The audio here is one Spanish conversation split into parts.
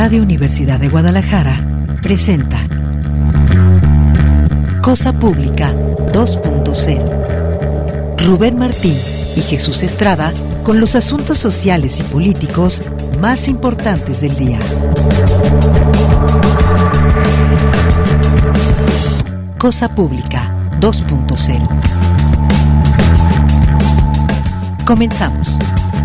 Radio Universidad de Guadalajara presenta Cosa Pública 2.0. Rubén Martín y Jesús Estrada con los asuntos sociales y políticos más importantes del día. Cosa Pública 2.0. Comenzamos.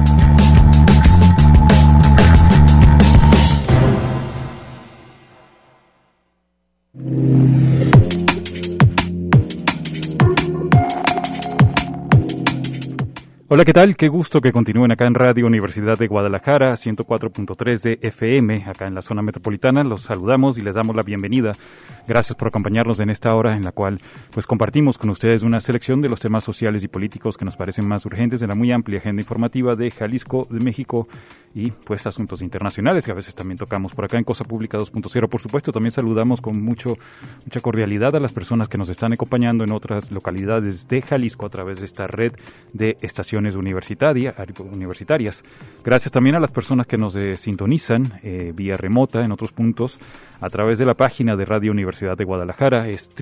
Hola, ¿qué tal? Qué gusto que continúen acá en Radio Universidad de Guadalajara, 104.3 de FM, acá en la zona metropolitana. Los saludamos y les damos la bienvenida. Gracias por acompañarnos en esta hora en la cual pues compartimos con ustedes una selección de los temas sociales y políticos que nos parecen más urgentes en la muy amplia agenda informativa de Jalisco, de México y pues asuntos internacionales que a veces también tocamos por acá en Cosa Pública 2.0. Por supuesto, también saludamos con mucha cordialidad a las personas que nos están acompañando en otras localidades de Jalisco a través de esta red de estaciones universitarias. Gracias también a las personas que nos sintonizan vía remota en otros puntos a través de la página de Radio Universidad de Guadalajara, es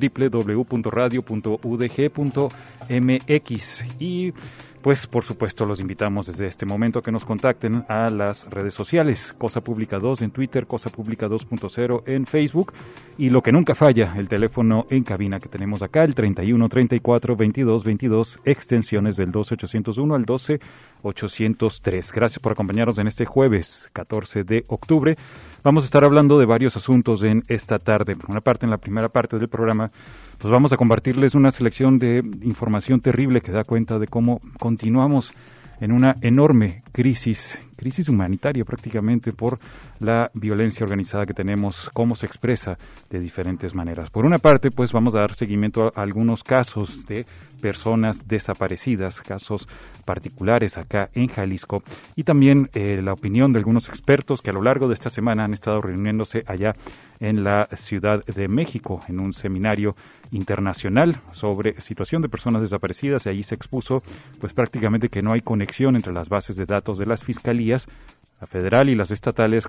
www.radio.udg.mx y pues por supuesto los invitamos desde este momento a que nos contacten a las redes sociales, Cosa Pública 2 en Twitter, Cosa Pública 2.0 en Facebook y lo que nunca falla, el teléfono en cabina que tenemos acá, el 31 34 22 22, extensiones del 12801 al 12803. Gracias por acompañarnos en este jueves 14 de octubre. Vamos a estar hablando de varios asuntos en esta tarde. Por una parte, en la primera parte del programa, pues vamos a compartirles una selección de información terrible que da cuenta de cómo continuamos en una enorme crisis humanitaria prácticamente por la violencia organizada que tenemos, cómo se expresa de diferentes maneras. Por una parte, pues vamos a dar seguimiento a algunos casos de personas desaparecidas, casos particulares acá en Jalisco, y también la opinión de algunos expertos que a lo largo de esta semana han estado reuniéndose allá en la Ciudad de México en un seminario internacional sobre situación de personas desaparecidas, y allí se expuso pues prácticamente que no hay conexión entre las bases de datos de las fiscalías, la federal y las estatales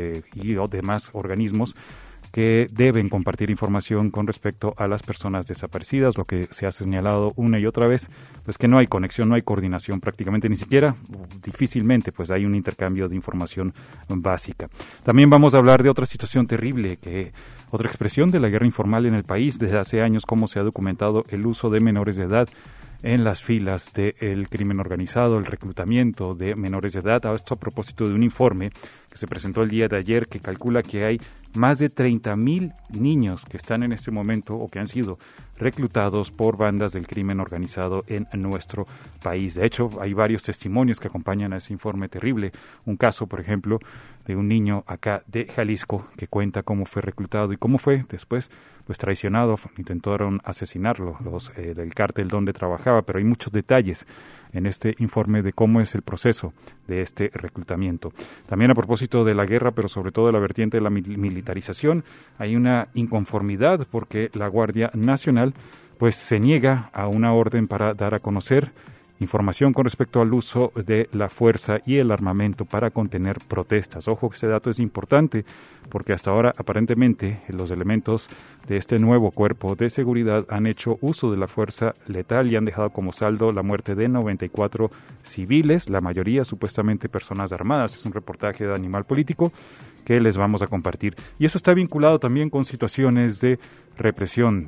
y demás organismos que deben compartir información con respecto a las personas desaparecidas. Lo que se ha señalado una y otra vez, pues que no hay conexión, no hay coordinación prácticamente, ni siquiera, difícilmente, pues hay un intercambio de información básica. También vamos a hablar de otra situación terrible, otra expresión de la guerra informal en el país desde hace años, cómo se ha documentado el uso de menores de edad en las filas del crimen organizado, el reclutamiento de menores de edad. Esto a propósito de un informe que se presentó el día de ayer que calcula que hay más de 30,000 niños que están en este momento o que han sido reclutados por bandas del crimen organizado en nuestro país. De hecho, hay varios testimonios que acompañan a ese informe terrible. Un caso, por ejemplo, de un niño acá de Jalisco que cuenta cómo fue reclutado y cómo fue después pues traicionado. Intentaron asesinarlo los del cártel donde trabajaba, pero hay muchos detalles en este informe de cómo es el proceso de este reclutamiento. También a propósito de la guerra, pero sobre todo de la vertiente de la militarización, hay una inconformidad porque la Guardia Nacional pues se niega a una orden para dar a conocer información con respecto al uso de la fuerza y el armamento para contener protestas. Ojo, que ese dato es importante porque hasta ahora aparentemente los elementos de este nuevo cuerpo de seguridad han hecho uso de la fuerza letal y han dejado como saldo la muerte de 94 civiles, la mayoría supuestamente personas armadas. Es un reportaje de Animal Político que les vamos a compartir. Y eso está vinculado también con situaciones de represión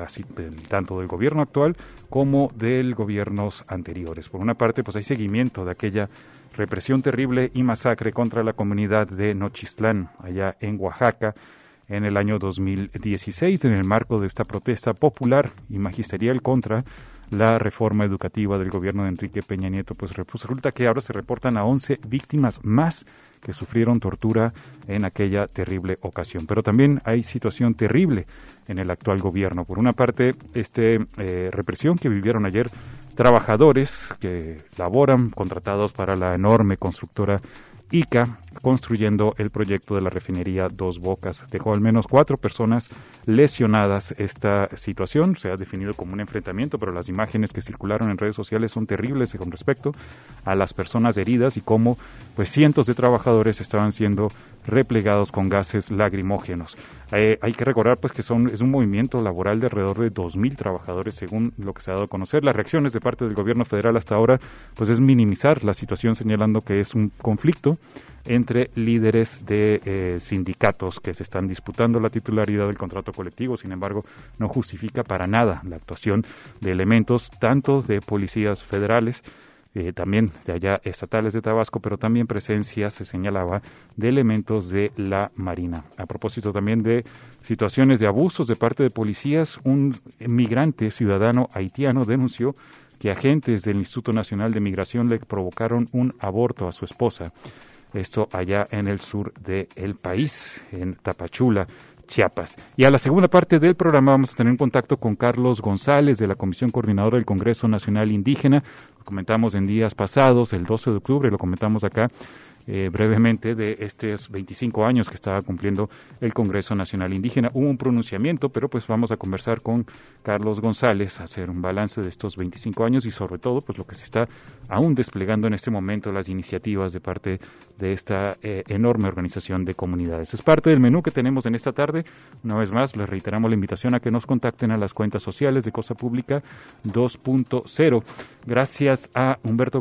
tanto del gobierno actual como de gobiernos anteriores. Por una parte, pues hay seguimiento de aquella represión terrible y masacre contra la comunidad de Nochistlán, allá en Oaxaca, en el año 2016, en el marco de esta protesta popular y magisterial contra la reforma educativa del gobierno de Enrique Peña Nieto. Pues resulta que ahora se reportan a 11 víctimas más que sufrieron tortura en aquella terrible ocasión. Pero también hay situación terrible en el actual gobierno. Por una parte, represión que vivieron ayer trabajadores que laboran contratados para la enorme constructora ICA, construyendo el proyecto de la refinería Dos Bocas. Dejó al menos 4 personas lesionadas. Esta situación se ha definido como un enfrentamiento, pero las imágenes que circularon en redes sociales son terribles con respecto a las personas heridas y cómo pues cientos de trabajadores estaban siendo replegados con gases lacrimógenos. Hay que recordar pues que es un movimiento laboral de alrededor de 2,000 trabajadores, según lo que se ha dado a conocer. Las reacciones de parte del gobierno federal hasta ahora pues es minimizar la situación, señalando que es un conflicto entre líderes de sindicatos que se están disputando la titularidad del contrato colectivo. Sin embargo, no justifica para nada la actuación de elementos tanto de policías federales, también de allá estatales de Tabasco, pero también presencia, se señalaba, de elementos de la Marina. A propósito también de situaciones de abusos de parte de policías, un migrante ciudadano haitiano denunció que agentes del Instituto Nacional de Migración le provocaron un aborto a su esposa. Esto allá en el sur del país, en Tapachula, Chiapas. Y a la segunda parte del programa vamos a tener un contacto con Carlos González de la Comisión Coordinadora del Congreso Nacional Indígena. Lo comentamos en días pasados, el 12 de octubre, lo comentamos acá brevemente, de estos 25 años que estaba cumpliendo el Congreso Nacional Indígena. Hubo un pronunciamiento, pero pues vamos a conversar con Carlos González, hacer un balance de estos 25 años y sobre todo pues lo que se está aún desplegando en este momento, las iniciativas de parte de esta enorme organización de comunidades. Es parte del menú que tenemos en esta tarde. Una vez más, les reiteramos la invitación a que nos contacten a las cuentas sociales de Cosa Pública 2.0. Gracias a Humberto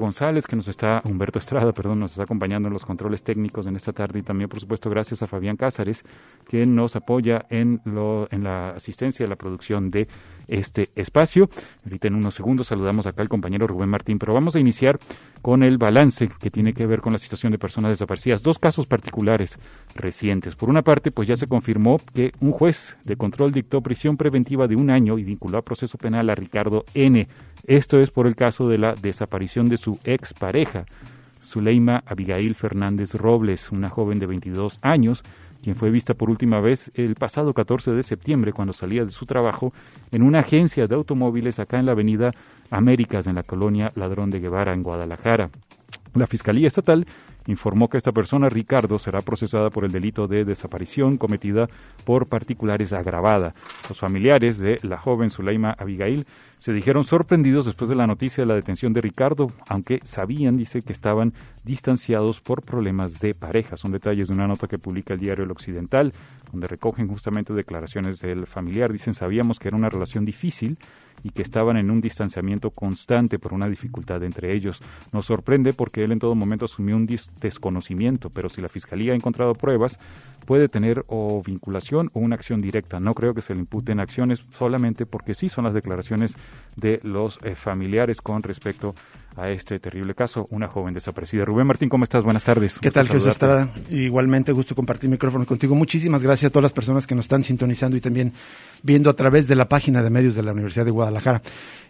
Estrada, nos está acompañando en los controles técnicos en esta tarde, y también, por supuesto, gracias a Fabián Cázares, quien nos apoya en la asistencia de la producción de este espacio. Ahorita en unos segundos saludamos acá al compañero Rubén Martín, pero vamos a iniciar con el balance que tiene que ver con la situación de personas desaparecidas. 2 casos particulares recientes. Por una parte, pues ya se confirmó que un juez de control dictó prisión preventiva de 1 año y vinculó a proceso penal a Ricardo N. Esto es por el caso de la desaparición de su expareja, Zuleima Abigail Fernández Robles, una joven de 22 años, quien fue vista por última vez el pasado 14 de septiembre cuando salía de su trabajo en una agencia de automóviles acá en la avenida Américas, en la colonia Ladrón de Guevara, en Guadalajara. La Fiscalía Estatal informó que esta persona, Ricardo, será procesada por el delito de desaparición cometida por particulares agravada. Los familiares de la joven Zuleima Abigail se dijeron sorprendidos después de la noticia de la detención de Ricardo, aunque sabían, dice, que estaban distanciados por problemas de pareja. Son detalles de una nota que publica el diario El Occidental, donde recogen justamente declaraciones del familiar. Dicen: sabíamos que era una relación difícil y que estaban en un distanciamiento constante por una dificultad entre ellos. Nos sorprende porque él en todo momento asumió un desconocimiento, pero si la Fiscalía ha encontrado pruebas, puede tener o vinculación o una acción directa. No creo que se le imputen acciones solamente porque sí, son las declaraciones de los familiares con respecto a este terrible caso, una joven desaparecida. Rubén Martín, ¿cómo estás? Buenas tardes. ¿Qué tal, Jesús Estrada? Igualmente, gusto compartir micrófono contigo. Muchísimas gracias a todas las personas que nos están sintonizando y también viendo a través de la página de medios de la Universidad de Guadalajara.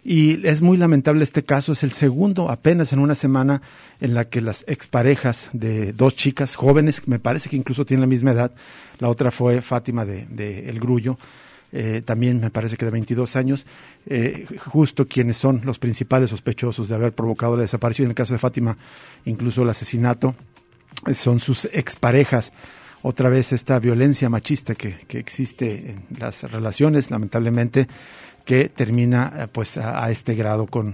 Y es muy lamentable este caso, es el segundo apenas en una semana en la que las exparejas de 2 chicas jóvenes, me parece que incluso tienen la misma edad, la otra fue Fátima de El Grullo, también me parece que de 22 años, justo quienes son los principales sospechosos de haber provocado la desaparición, en el caso de Fátima, incluso el asesinato, son sus exparejas. Otra vez esta violencia machista que existe en las relaciones, lamentablemente, que termina pues a este grado con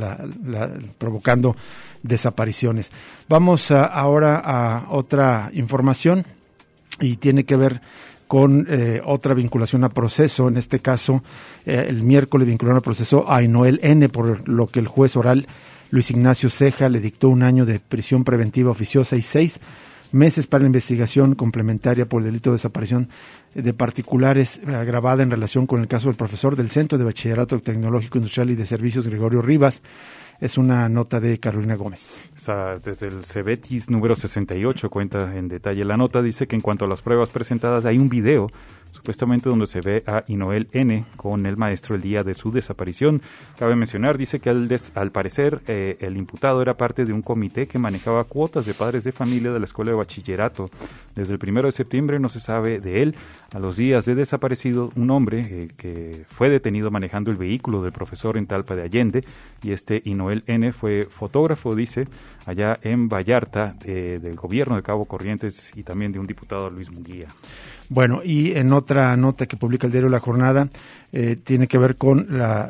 provocando desapariciones. Vamos ahora a otra información y tiene que ver con otra vinculación a proceso. En este caso, el miércoles vincularon a proceso a Ainoel N., por lo que el juez oral Luis Ignacio Ceja le dictó 1 año de prisión preventiva oficiosa y 6 meses para la investigación complementaria por el delito de desaparición de particulares agravada en relación con el caso del profesor del Centro de Bachillerato Tecnológico Industrial y de Servicios, Gregorio Rivas. Es una nota de Carolina Gómez. Desde el Cebetis número 68 cuenta en detalle la nota. Dice que en cuanto a las pruebas presentadas, hay un video supuestamente donde se ve a Inoel N. con el maestro el día de su desaparición. Cabe mencionar, dice que al parecer el imputado era parte de un comité que manejaba cuotas de padres de familia de la escuela de bachillerato. Desde el 1 de septiembre no se sabe de él. A los días de desaparecido, un hombre que fue detenido manejando el vehículo del profesor en Talpa de Allende, y Inoel N. fue fotógrafo, dice, allá en Vallarta, del gobierno de Cabo Corrientes y también de un diputado, Luis Munguía. Bueno, y en otra nota que publica el diario La Jornada, tiene que ver con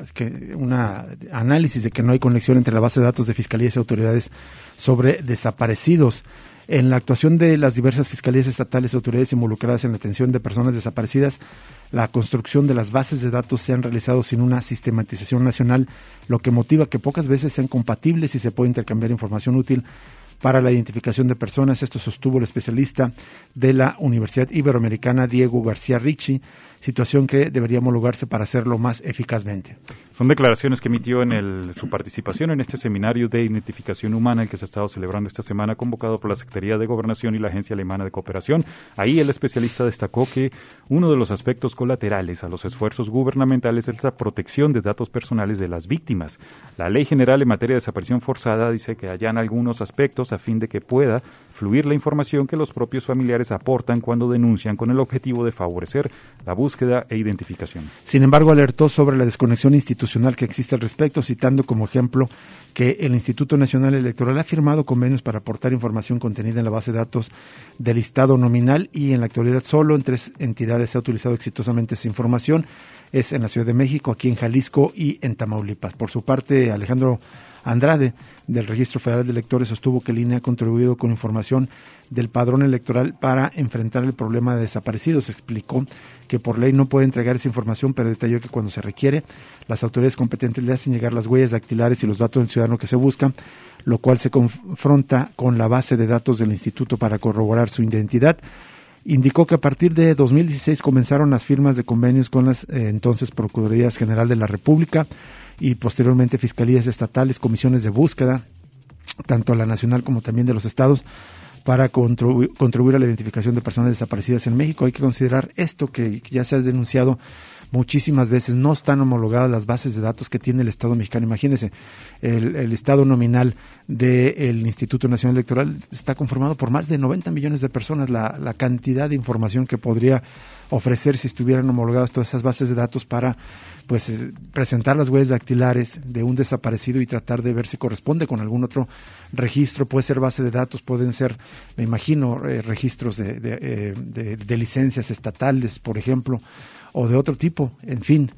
una análisis de que no hay conexión entre la base de datos de fiscalías y autoridades sobre desaparecidos. En la actuación de las diversas fiscalías estatales y autoridades involucradas en la atención de personas desaparecidas, la construcción de las bases de datos se han realizado sin una sistematización nacional, lo que motiva que pocas veces sean compatibles y se puede intercambiar información útil para la identificación de personas. Esto sostuvo el especialista de la Universidad Iberoamericana, Diego García Ricci, situación que debería homologarse para hacerlo más eficazmente. Son declaraciones que emitió en su participación en este seminario de identificación humana, el que se ha estado celebrando esta semana, convocado por la Secretaría de Gobernación y la Agencia Alemana de Cooperación. Ahí el especialista destacó que uno de los aspectos colaterales a los esfuerzos gubernamentales es la protección de datos personales de las víctimas. La Ley General en materia de desaparición forzada dice que allana algunos aspectos a fin de que pueda fluir la información que los propios familiares aportan cuando denuncian, con el objetivo de favorecer la búsqueda e identificación. Sin embargo, alertó sobre la desconexión institucional que existe al respecto, citando como ejemplo que el Instituto Nacional Electoral ha firmado convenios para aportar información contenida en la base de datos del listado nominal, y en la actualidad solo en 3 entidades se ha utilizado exitosamente esa información. Es en la Ciudad de México, aquí en Jalisco y en Tamaulipas. Por su parte, Alejandro Andrade, del Registro Federal de Electores, sostuvo que el INE ha contribuido con información del padrón electoral para enfrentar el problema de desaparecidos. Explicó que por ley no puede entregar esa información, pero detalló que cuando se requiere, las autoridades competentes le hacen llegar las huellas dactilares y los datos del ciudadano que se busca, lo cual se confronta con la base de datos del instituto para corroborar su identidad. Indicó que a partir de 2016 comenzaron las firmas de convenios con las entonces Procuradurías General de la República y posteriormente fiscalías estatales, comisiones de búsqueda, tanto la nacional como también de los estados, para contribuir a la identificación de personas desaparecidas en México. Hay que considerar esto que ya se ha denunciado muchísimas veces: no están homologadas las bases de datos que tiene el Estado mexicano. Imagínense, el estado nominal del Instituto Nacional Electoral está conformado por más de 90 millones de personas. La cantidad de información que podría ofrecer si estuvieran homologadas todas esas bases de datos para presentar las huellas dactilares de un desaparecido y tratar de ver si corresponde con algún otro registro. Puede ser base de datos, pueden ser, me imagino, registros de licencias estatales, por ejemplo, o de otro tipo. En fin,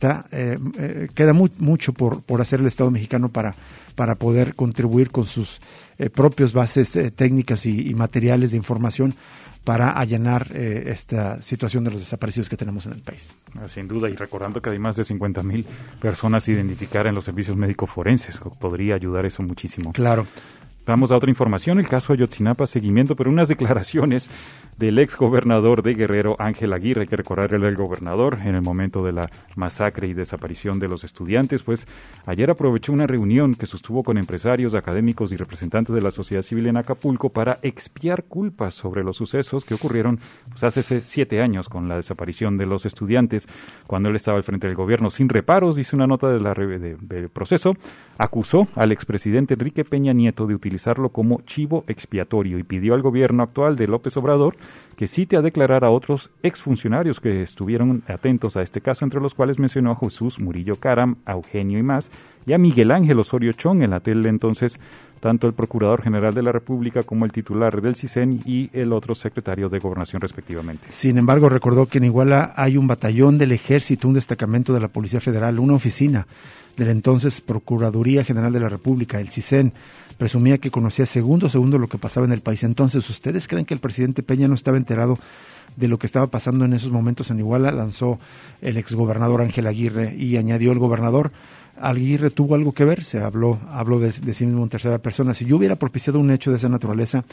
queda mucho por hacer el Estado mexicano para poder contribuir con sus propias bases técnicas y materiales de información para allanar esta situación de los desaparecidos que tenemos en el país. Sin duda, y recordando que hay más de 50,000 personas a identificar en los servicios médicos forenses, podría ayudar eso muchísimo. Claro. Vamos a otra información, el caso Ayotzinapa, seguimiento, pero unas declaraciones del ex gobernador de Guerrero, Ángel Aguirre. Hay que recordar, él era el gobernador en el momento de la masacre y desaparición de los estudiantes. Pues ayer aprovechó una reunión que sostuvo con empresarios, académicos y representantes de la sociedad civil en Acapulco para expiar culpas sobre los sucesos que ocurrieron hace 7 años con la desaparición de los estudiantes, cuando él estaba al frente del gobierno. Sin reparos, dice una nota del proceso, acusó al expresidente Enrique Peña Nieto de utilizarlo como chivo expiatorio y pidió al gobierno actual de López Obrador que cite a declarar a otros exfuncionarios que estuvieron atentos a este caso, entre los cuales mencionó a Jesús Murillo Caram, a Eugenio Imaz y a Miguel Ángel Osorio Chong, en aquel entonces tanto el Procurador General de la República como el titular del CISEN y el otro secretario de Gobernación respectivamente. Sin embargo, recordó que en Iguala hay un batallón del Ejército, un destacamento de la Policía Federal, una oficina de la entonces Procuraduría General de la República, el CISEN. Presumía que conocía segundo lo que pasaba en el país. Entonces, ¿ustedes creen que el presidente Peña no estaba enterado de lo que estaba pasando en esos momentos en Iguala? Lanzó el exgobernador Ángel Aguirre y añadió el gobernador: Aguirre tuvo algo que ver. Se habló de sí mismo en tercera persona. Si yo hubiera propiciado un hecho de esa naturaleza,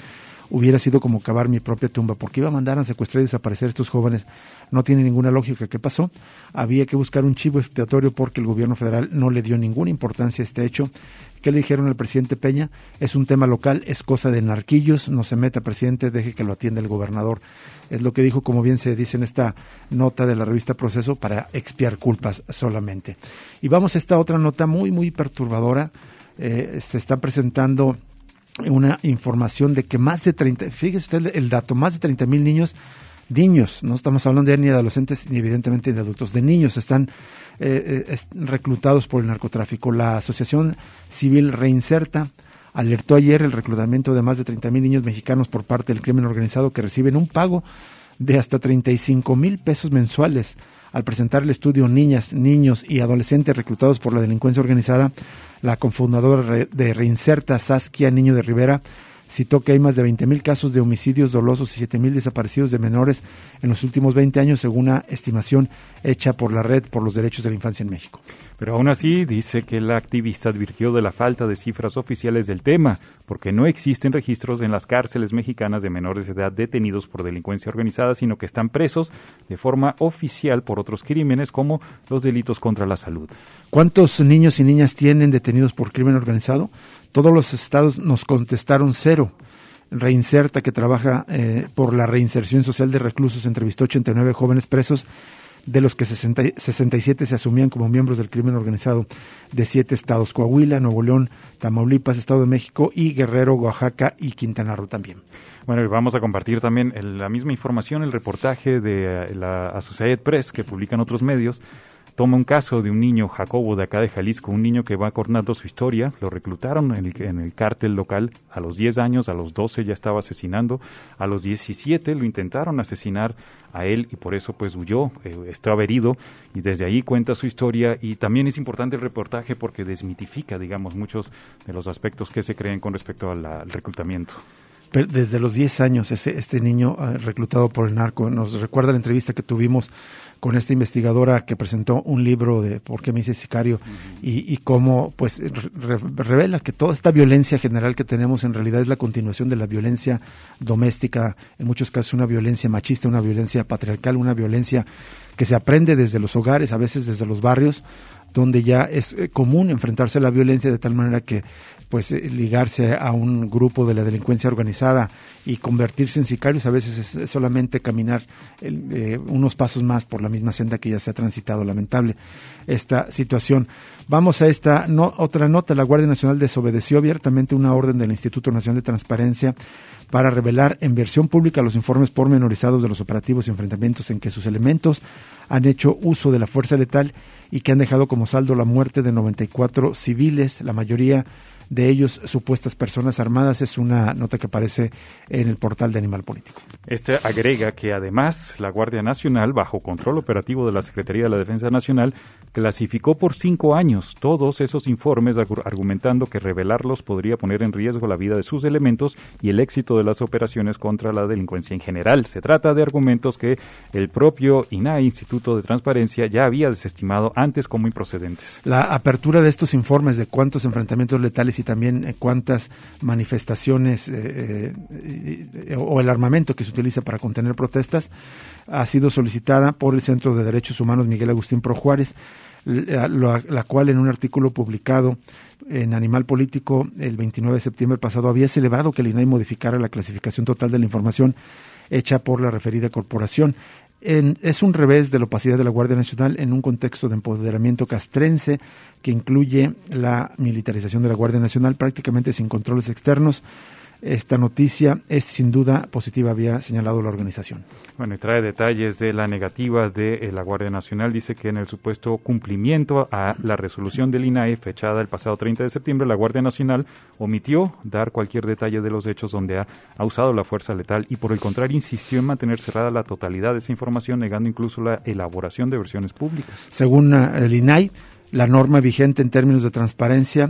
hubiera sido como cavar mi propia tumba, porque iba a mandar a secuestrar y desaparecer a estos jóvenes. No tiene ninguna lógica. ¿Qué pasó? Había que buscar un chivo expiatorio porque el gobierno federal no le dio ninguna importancia a este hecho. ¿Qué le dijeron al presidente Peña? Es un tema local, es cosa de narquillos, no se meta, presidente, deje que lo atienda el gobernador. Es lo que dijo, como bien se dice en esta nota de la revista Proceso, para expiar culpas solamente. Y vamos a esta otra nota muy, muy perturbadora. Se está presentando una información de que más de 30, fíjese usted el dato, más de 30,000 niños, no estamos hablando ya ni de adolescentes ni evidentemente de adultos, de niños están reclutados por el narcotráfico. La Asociación Civil Reinserta alertó ayer el reclutamiento de más de 30,000 niños mexicanos por parte del crimen organizado que reciben un pago de hasta 35,000 pesos mensuales. Al presentar el estudio Niñas, Niños y Adolescentes reclutados por la delincuencia organizada, la cofundadora de Reinserta, Saskia Niño de Rivera, citó que hay más de 20,000 casos de homicidios dolosos y 7,000 desaparecidos de menores en los últimos 20 años, según una estimación hecha por la Red por los Derechos de la Infancia en México. Pero aún así, dice que la activista advirtió de la falta de cifras oficiales del tema, porque no existen registros en las cárceles mexicanas de menores de edad detenidos por delincuencia organizada, sino que están presos de forma oficial por otros crímenes como los delitos contra la salud. ¿Cuántos niños y niñas tienen detenidos por crimen organizado? Todos los estados nos contestaron 0. Reinserta, que trabaja por la reinserción social de reclusos, entrevistó 89 jóvenes presos, de los que 67 se asumían como miembros del crimen organizado de 7 estados: Coahuila, Nuevo León, Tamaulipas, Estado de México y Guerrero, Oaxaca y Quintana Roo también. Bueno, y vamos a compartir también la misma información, el reportaje de la Associated Press que publican otros medios. Toma un caso de un niño, Jacobo, de acá de Jalisco, un niño que va contando su historia. Lo reclutaron en el cártel local a los 10 años, a los 12 ya estaba asesinando, a los 17 lo intentaron asesinar a él y por eso pues huyó, estaba herido, y desde ahí cuenta su historia. Y también es importante el reportaje porque desmitifica, digamos, muchos de los aspectos que se creen con respecto al reclutamiento. Pero desde los 10 años, este niño reclutado por el narco, nos recuerda la entrevista que tuvimos con esta investigadora que presentó un libro de ¿Por qué me hice sicario? Y cómo pues revela que toda esta violencia general que tenemos en realidad es la continuación de la violencia doméstica, en muchos casos una violencia machista, una violencia patriarcal, una violencia que se aprende desde los hogares, a veces desde los barrios, donde ya es común enfrentarse a la violencia de tal manera que pues ligarse a un grupo de la delincuencia organizada y convertirse en sicarios a veces es solamente caminar unos pasos más por la misma senda que ya se ha transitado. Lamentable esta situación. Vamos a esta otra nota. La Guardia Nacional desobedeció abiertamente una orden del Instituto Nacional de Transparencia para revelar en versión pública los informes pormenorizados de los operativos y enfrentamientos en que sus elementos han hecho uso de la fuerza letal y que han dejado como saldo la muerte de 94 civiles, la mayoría de ellos supuestas personas armadas. Es una nota que aparece en el portal de Animal Político. Este agrega que además la Guardia Nacional, bajo control operativo de la Secretaría de la Defensa Nacional, clasificó por 5 años todos esos informes, argumentando que revelarlos podría poner en riesgo la vida de sus elementos y el éxito de las operaciones contra la delincuencia en general. Se trata de argumentos que el propio INAI, Instituto de Transparencia, ya había desestimado antes como improcedentes. La apertura de estos informes de cuántos enfrentamientos letales y también cuántas manifestaciones o el armamento que se utiliza para contener protestas ha sido solicitada por el Centro de Derechos Humanos Miguel Agustín Pro Juárez, la cual en un artículo publicado en Animal Político el 29 de septiembre pasado había celebrado que el INAI modificara la clasificación total de la información hecha por la referida corporación. Es un revés de la opacidad de la Guardia Nacional en un contexto de empoderamiento castrense que incluye la militarización de la Guardia Nacional prácticamente sin controles externos. Esta noticia es sin duda positiva, había señalado la organización. Bueno, y trae detalles de la negativa de la Guardia Nacional. Dice que en el supuesto cumplimiento a la resolución del INAI fechada el pasado 30 de septiembre, la Guardia Nacional omitió dar cualquier detalle de los hechos donde ha usado la fuerza letal y por el contrario insistió en mantener cerrada la totalidad de esa información, negando incluso la elaboración de versiones públicas. Según el INAI, la norma vigente en términos de transparencia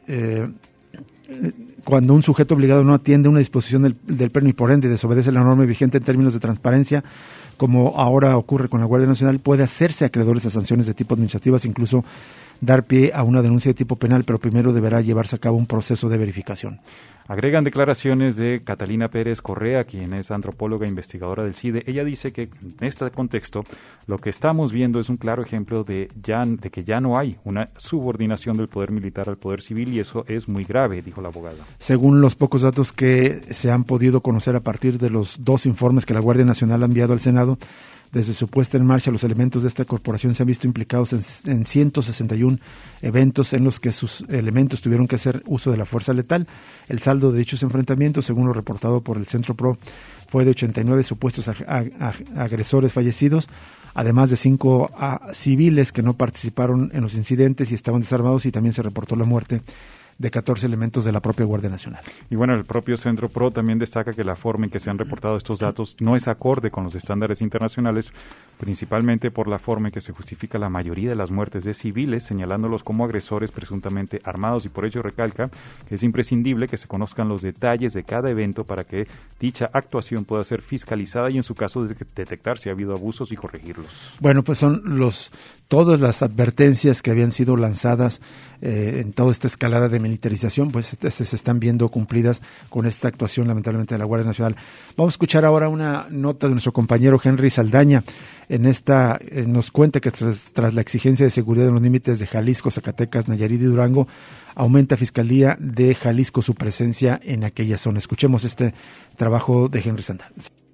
cuando un sujeto obligado no atiende una disposición del pleno y por ende desobedece la norma vigente en términos de transparencia, como ahora ocurre con la Guardia Nacional, puede hacerse acreedores a sanciones de tipo administrativas, incluso dar pie a una denuncia de tipo penal, pero primero deberá llevarse a cabo un proceso de verificación. Agregan declaraciones de Catalina Pérez Correa, quien es antropóloga e investigadora del CIDE. Ella dice que en este contexto lo que estamos viendo es un claro ejemplo de que ya no hay una subordinación del poder militar al poder civil, y eso es muy grave, dijo la abogada. Según los pocos datos que se han podido conocer a partir de los 2 informes que la Guardia Nacional ha enviado al Senado, desde su puesta en marcha, los elementos de esta corporación se han visto implicados en 161 eventos en los que sus elementos tuvieron que hacer uso de la fuerza letal. El saldo de dichos enfrentamientos, según lo reportado por el Centro PRO, fue de 89 supuestos agresores fallecidos, además de 5 civiles que no participaron en los incidentes y estaban desarmados, y también se reportó la muerte de 14 elementos de la propia Guardia Nacional. Y bueno, el propio Centro PRO también destaca que la forma en que se han reportado estos datos no es acorde con los estándares internacionales, principalmente por la forma en que se justifica la mayoría de las muertes de civiles, señalándolos como agresores presuntamente armados, y por ello recalca que es imprescindible que se conozcan los detalles de cada evento para que dicha actuación pueda ser fiscalizada y, en su caso, detectar si ha habido abusos y corregirlos. Bueno, pues son todas las advertencias que habían sido lanzadas en toda esta escalada de militarización, pues se están viendo cumplidas con esta actuación, lamentablemente, de la Guardia Nacional. Vamos a escuchar ahora una nota de nuestro compañero Henry Saldaña. En esta nos cuenta que tras la exigencia de seguridad en los límites de Jalisco, Zacatecas, Nayarit y Durango, aumenta Fiscalía de Jalisco su presencia en aquella zona. Escuchemos este trabajo de Henry Saldaña.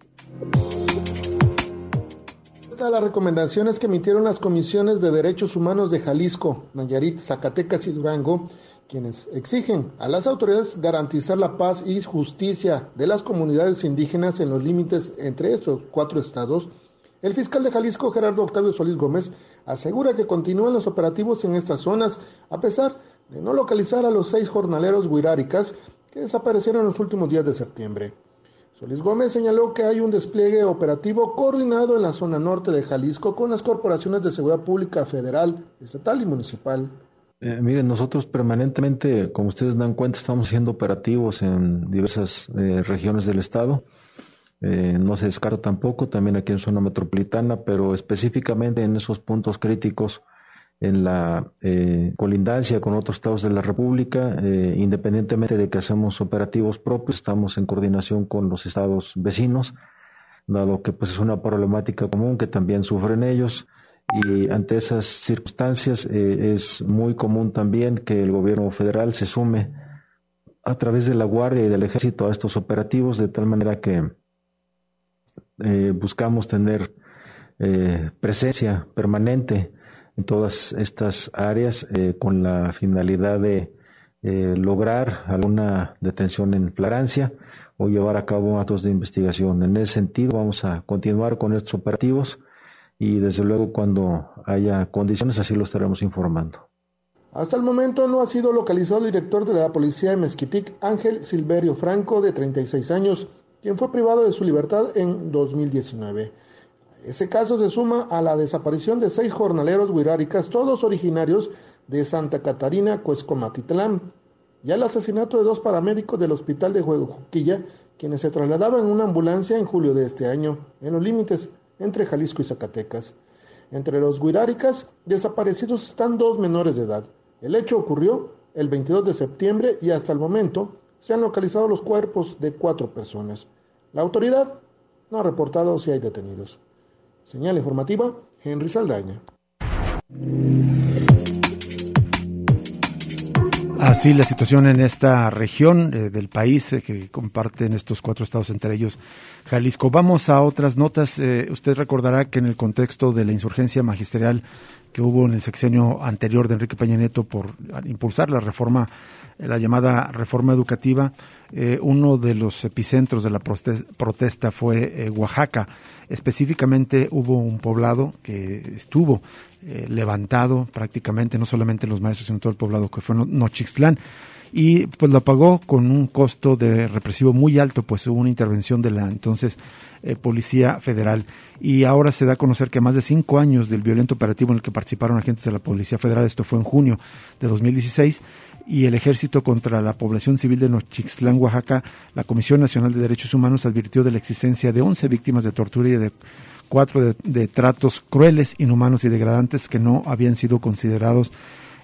Las recomendaciones que emitieron las comisiones de derechos humanos de Jalisco, Nayarit, Zacatecas y Durango, quienes exigen a las autoridades garantizar la paz y justicia de las comunidades indígenas en los límites entre estos 4 estados. El fiscal de Jalisco, Gerardo Octavio Solís Gómez, asegura que continúan los operativos en estas zonas, a pesar de no localizar a los 6 jornaleros huiráricas que desaparecieron en los últimos días de septiembre. Solís Gómez señaló que hay un despliegue operativo coordinado en la zona norte de Jalisco con las corporaciones de seguridad pública federal, estatal y municipal. Miren, nosotros permanentemente, como ustedes dan cuenta, estamos haciendo operativos en diversas regiones del estado. No se descarta tampoco, también aquí en zona metropolitana, pero específicamente en esos puntos críticos en la colindancia con otros estados de la República, independientemente de que hacemos operativos propios, estamos en coordinación con los estados vecinos, dado que pues es una problemática común que también sufren ellos, y ante esas circunstancias es muy común también que el gobierno federal se sume a través de la Guardia y del Ejército a estos operativos, de tal manera que buscamos tener presencia permanente en todas estas áreas con la finalidad de lograr alguna detención en flagrancia o llevar a cabo actos de investigación. En ese sentido vamos a continuar con estos operativos y desde luego cuando haya condiciones así lo estaremos informando. Hasta el momento no ha sido localizado el director de la policía de Mezquitic, Ángel Silverio Franco, de 36 años, quien fue privado de su libertad en 2019. Ese caso se suma a la desaparición de 6 jornaleros huiráricas, todos originarios de Santa Catarina, Cuescomatitlán, y al asesinato de 2 paramédicos del hospital de Juquilla, quienes se trasladaban en una ambulancia en julio de este año, en los límites entre Jalisco y Zacatecas. Entre los huiráricas desaparecidos están 2 menores de edad. El hecho ocurrió el 22 de septiembre y hasta el momento se han localizado los cuerpos de 4 personas. La autoridad no ha reportado si hay detenidos. Señal informativa, Henry Saldaña. Así la situación en esta región del país que comparten estos 4 estados, entre ellos Jalisco. Vamos a otras notas. Usted recordará que en el contexto de la insurgencia magisterial que hubo en el sexenio anterior de Enrique Peña Nieto por impulsar la reforma, la llamada reforma educativa, uno de los epicentros de la protesta fue Oaxaca. Específicamente hubo un poblado que estuvo levantado prácticamente, no solamente los maestros, sino todo el poblado, que fue Nochixtlán, y pues lo pagó con un costo de represivo muy alto, pues hubo una intervención de la entonces Policía Federal, y ahora se da a conocer que más de 5 años del violento operativo en el que participaron agentes de la Policía Federal, esto fue en junio de 2016, y el Ejército contra la población civil de Nochixtlán, Oaxaca, la Comisión Nacional de Derechos Humanos advirtió de la existencia de 11 víctimas de tortura y de 4 de tratos crueles, inhumanos y degradantes que no habían sido considerados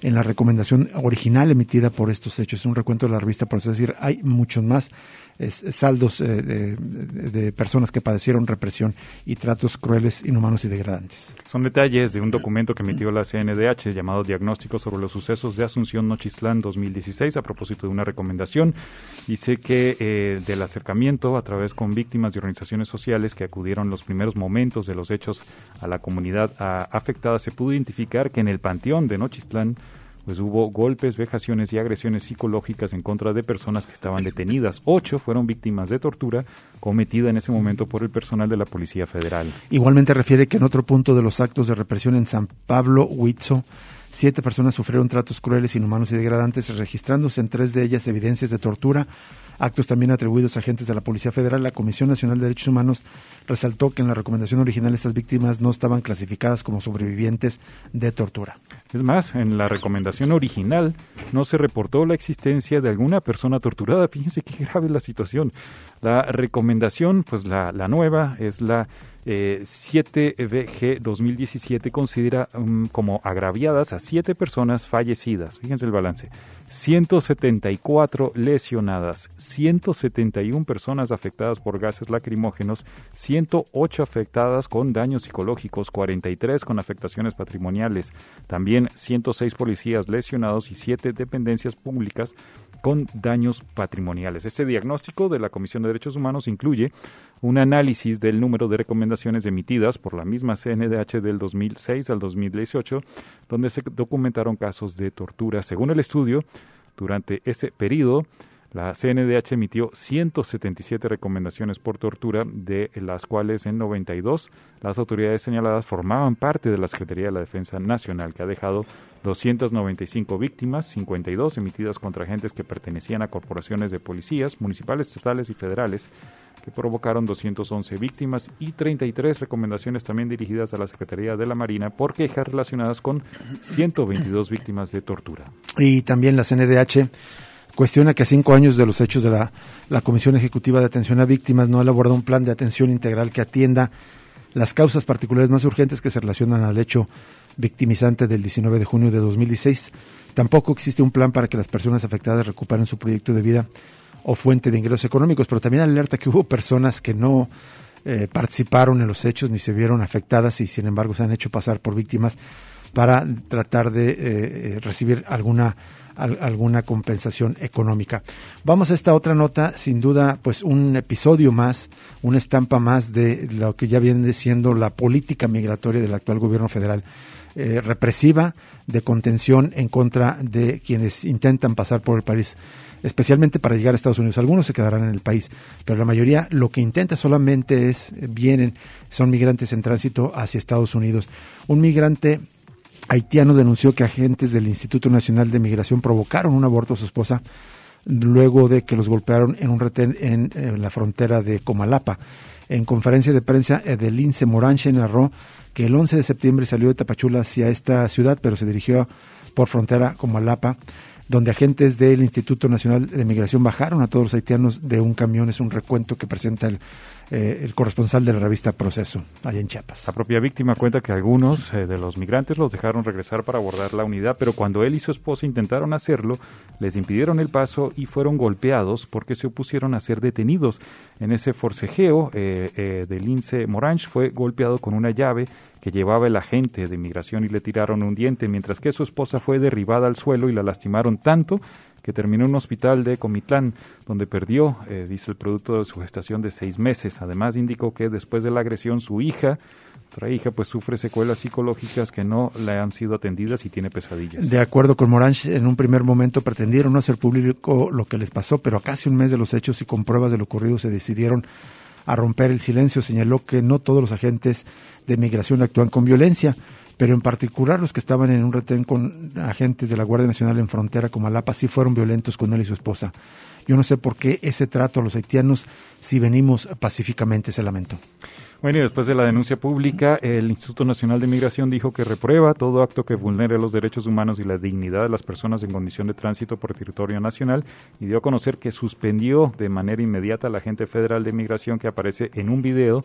en la recomendación original emitida por estos hechos. Es un recuento de la revista, por eso decir, hay muchos más saldos de personas que padecieron represión y tratos crueles, inhumanos y degradantes. Son detalles de un documento que emitió la CNDH llamado Diagnóstico sobre los sucesos de Asunción Nochistlán 2016 a propósito de una recomendación. Dice que del acercamiento a través con víctimas y organizaciones sociales que acudieron en los primeros momentos de los hechos a la comunidad afectada, se pudo identificar que en el panteón de Nochistlán pues hubo golpes, vejaciones y agresiones psicológicas en contra de personas que estaban detenidas. 8 fueron víctimas de tortura cometida en ese momento por el personal de la Policía Federal. Igualmente refiere que en otro punto de los actos de represión en San Pablo, Huitzo, 7 personas sufrieron tratos crueles, inhumanos y degradantes, registrándose en 3 de ellas evidencias de tortura, actos también atribuidos a agentes de la Policía Federal. La Comisión Nacional de Derechos Humanos resaltó que en la recomendación original estas víctimas no estaban clasificadas como sobrevivientes de tortura. Es más, en la recomendación original no se reportó la existencia de alguna persona torturada. Fíjense qué grave es la situación. La recomendación, pues la nueva, es la 7BG 2017, considera como agraviadas a 7 personas fallecidas. Fíjense el balance. 174 lesionadas, 171 personas afectadas por gases lacrimógenos, 108 afectadas con daños psicológicos, 43 con afectaciones patrimoniales, también 106 policías lesionados y 7 dependencias públicas con daños patrimoniales. Este diagnóstico de la Comisión de Derechos Humanos incluye un análisis del número de recomendaciones emitidas por la misma CNDH del 2006 al 2018, donde se documentaron casos de tortura. Según el estudio, durante ese periodo, la CNDH emitió 177 recomendaciones por tortura, de las cuales en 92 las autoridades señaladas formaban parte de la Secretaría de la Defensa Nacional, que ha dejado 295 víctimas, 52 emitidas contra agentes que pertenecían a corporaciones de policías municipales, estatales y federales, que provocaron 211 víctimas, y 33 recomendaciones también dirigidas a la Secretaría de la Marina por quejas relacionadas con 122 víctimas de tortura. Y también la CNDH cuestiona que a 5 años de los hechos de la Comisión Ejecutiva de Atención a Víctimas no ha elaborado un plan de atención integral que atienda las causas particulares más urgentes que se relacionan al hecho victimizante del 19 de junio de 2016. Tampoco existe un plan para que las personas afectadas recuperen su proyecto de vida o fuente de ingresos económicos, pero también alerta que hubo personas que no participaron en los hechos ni se vieron afectadas y sin embargo se han hecho pasar por víctimas para tratar de recibir alguna compensación económica. Vamos a esta otra nota, sin duda, pues un episodio más, una estampa más de lo que ya viene siendo la política migratoria del actual gobierno federal, represiva, de contención en contra de quienes intentan pasar por el país, especialmente para llegar a Estados Unidos. Algunos se quedarán en el país, pero la mayoría lo que intenta solamente son migrantes en tránsito hacia Estados Unidos. Un migrante haitiano denunció que agentes del Instituto Nacional de Migración provocaron un aborto a su esposa luego de que los golpearon en un retén en la frontera de Comalapa. En conferencia de prensa, Edelince Moranche narró que el 11 de septiembre salió de Tapachula hacia esta ciudad, pero se dirigió por frontera Comalapa, donde agentes del Instituto Nacional de Migración bajaron a todos los haitianos de un camión. Es un recuento que presenta el corresponsal de la revista Proceso, allá en Chiapas. La propia víctima cuenta que algunos de los migrantes los dejaron regresar para abordar la unidad, pero cuando él y su esposa intentaron hacerlo, les impidieron el paso y fueron golpeados porque se opusieron a ser detenidos. En ese forcejeo, de Lince Moranch fue golpeado con una llave que llevaba el agente de migración y le tiraron un diente, mientras que su esposa fue derribada al suelo y la lastimaron tanto que terminó en un hospital de Comitlán, donde perdió, dice, el producto de su gestación de 6 meses. Además, indicó que después de la agresión, su otra hija, pues sufre secuelas psicológicas que no le han sido atendidas y tiene pesadillas. De acuerdo con Morange, en un primer momento pretendieron no hacer público lo que les pasó, pero a casi un mes de los hechos y con pruebas de lo ocurrido se decidieron a romper el silencio. Señaló que no todos los agentes de migración actúan con violencia, pero en particular los que estaban en un retén con agentes de la Guardia Nacional en frontera Comalapa sí fueron violentos con él y su esposa. Yo no sé por qué ese trato a los haitianos si venimos pacíficamente, se lamentó. Bueno, y después de la denuncia pública, el Instituto Nacional de Migración dijo que reprueba todo acto que vulnere los derechos humanos y la dignidad de las personas en condición de tránsito por territorio nacional, y dio a conocer que suspendió de manera inmediata al agente federal de migración que aparece en un video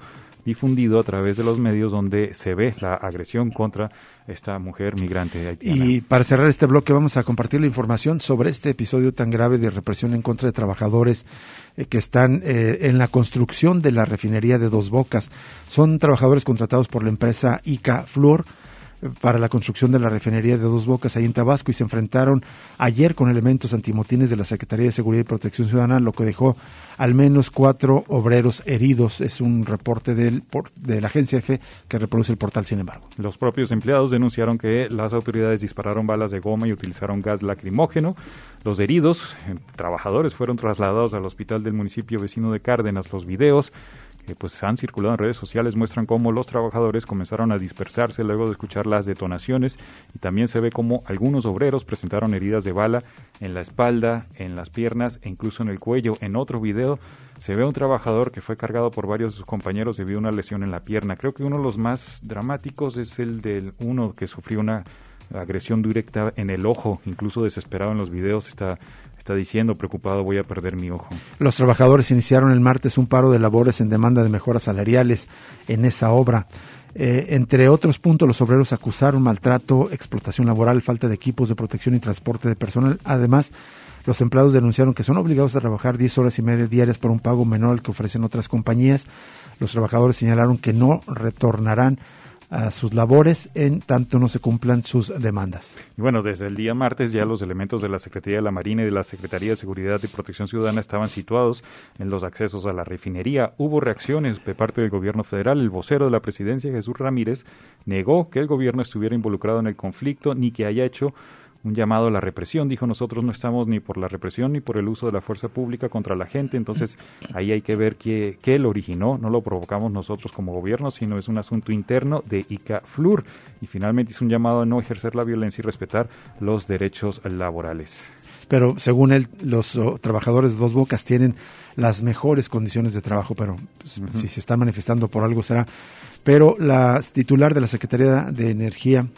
difundido a través de los medios donde se ve la agresión contra esta mujer migrante haitiana. Y para cerrar este bloque vamos a compartir la información sobre este episodio tan grave de represión en contra de trabajadores que están en la construcción de la refinería de Dos Bocas. Son trabajadores contratados por la empresa ICA Fluor para la construcción de la refinería de Dos Bocas ahí en Tabasco, y se enfrentaron ayer con elementos antimotines de la Secretaría de Seguridad y Protección Ciudadana, lo que dejó al menos 4 obreros heridos. Es un reporte de la agencia EFE que reproduce el portal Sin embargo. Los propios empleados denunciaron que las autoridades dispararon balas de goma y utilizaron gas lacrimógeno. Los heridos, trabajadores, fueron trasladados al hospital del municipio vecino de Cárdenas. Los videos que pues han circulado en redes sociales muestran cómo los trabajadores comenzaron a dispersarse luego de escuchar las detonaciones, y también se ve cómo algunos obreros presentaron heridas de bala en la espalda, en las piernas e incluso en el cuello. En otro video se ve a un trabajador que fue cargado por varios de sus compañeros debido a una lesión en la pierna. Creo que uno de los más dramáticos es el del uno que sufrió una agresión directa en el ojo, incluso desesperado en los videos está diciendo: preocupado, voy a perder mi ojo. Los trabajadores iniciaron el martes un paro de labores en demanda de mejoras salariales en esa obra. Entre otros puntos, los obreros acusaron maltrato, explotación laboral, falta de equipos de protección y transporte de personal. Además, los empleados denunciaron que son obligados a trabajar 10 horas y media diarias por un pago menor al que ofrecen otras compañías. Los trabajadores señalaron que no retornarán a sus labores en tanto no se cumplan sus demandas. Y bueno, desde el día martes ya los elementos de la Secretaría de la Marina y de la Secretaría de Seguridad y Protección Ciudadana estaban situados en los accesos a la refinería. Hubo reacciones de parte del gobierno federal. El vocero de la presidencia, Jesús Ramírez, negó que el gobierno estuviera involucrado en el conflicto ni que haya hecho un llamado a la represión. Dijo: nosotros no estamos ni por la represión ni por el uso de la fuerza pública contra la gente. Entonces ahí hay que ver qué lo originó. No lo provocamos nosotros como gobierno, sino es un asunto interno de ICA Fluor. Y finalmente hizo un llamado a no ejercer la violencia y respetar los derechos laborales. Pero según él, los trabajadores de Dos Bocas tienen las mejores condiciones de trabajo, pero pues, si se están manifestando por algo será. Pero la titular de la Secretaría de Energía,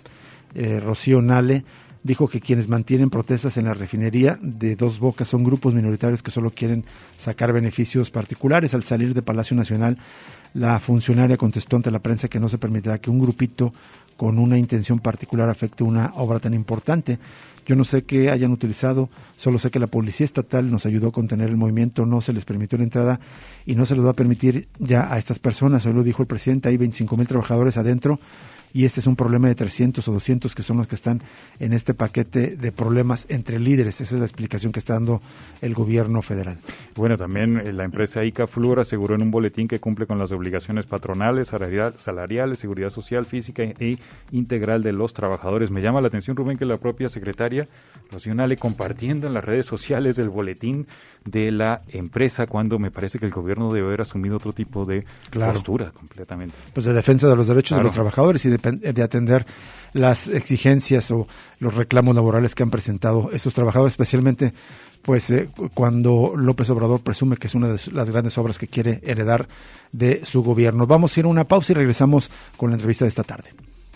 Rocío Nale, dijo que quienes mantienen protestas en la refinería de Dos Bocas son grupos minoritarios que solo quieren sacar beneficios particulares. Al salir de Palacio Nacional, la funcionaria contestó ante la prensa que no se permitirá que un grupito con una intención particular afecte una obra tan importante. Yo no sé qué hayan utilizado, solo sé que la Policía Estatal nos ayudó a contener el movimiento, no se les permitió la entrada y no se les va a permitir ya a estas personas. Hoy lo dijo el presidente, hay 25,000 trabajadores adentro, y este es un problema de 300 o 200 que son los que están en este paquete de problemas entre líderes. Esa es la explicación que está dando el gobierno federal. Bueno, también la empresa ICA Fluor aseguró en un boletín que cumple con las obligaciones patronales, salariales, seguridad social, física e integral de los trabajadores. Me llama la atención, Rubén, que la propia secretaria Rocío Nale compartiendo en las redes sociales el boletín de la empresa, cuando me parece que el gobierno debe haber asumido otro tipo de postura completamente. Pues de defensa de los derechos de los trabajadores y de atender las exigencias o los reclamos laborales que han presentado estos trabajadores, especialmente pues cuando López Obrador presume que es una de las grandes obras que quiere heredar de su gobierno. Vamos a ir a una pausa y regresamos con la entrevista de esta tarde.